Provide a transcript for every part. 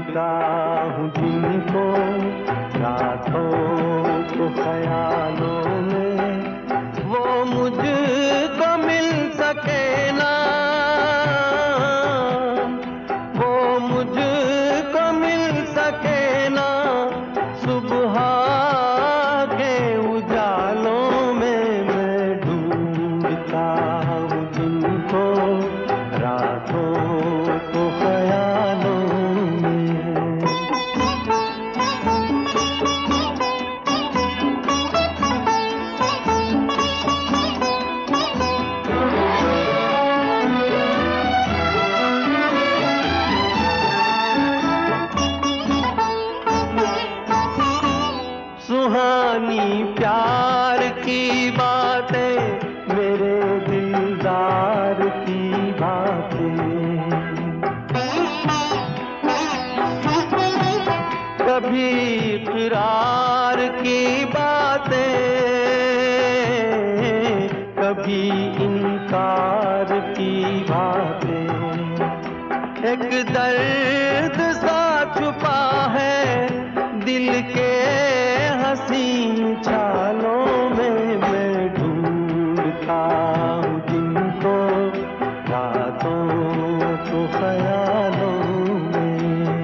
ढूंढता हूँ जिनको रातों को ख्यालों में, वो मुझको मिल सके ना, वो मुझको मिल सके ना, सुबह के उजालों में मैं ढूंढता हूँ जिनको रातों को ख्यालों में। सुहानी प्यार की बातें, मेरे दिलदार की बातें, कभी इकरार की बातें, कभी इनकार की बातें, एक दर्द सा छुपा है दिल के हसीन चालों में, मैं ढूंढता हूँ जिनको रातों को ख्यालों में।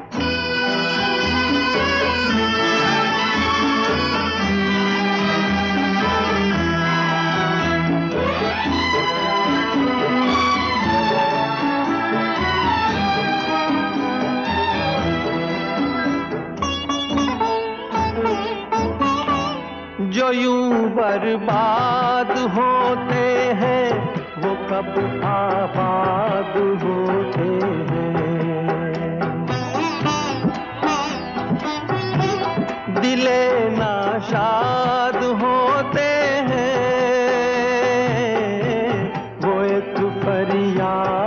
जो यूं बर्बाद होते हैं वो कब आबाद होते हैं, दिले नाशाद होते हैं वो एक फरियाद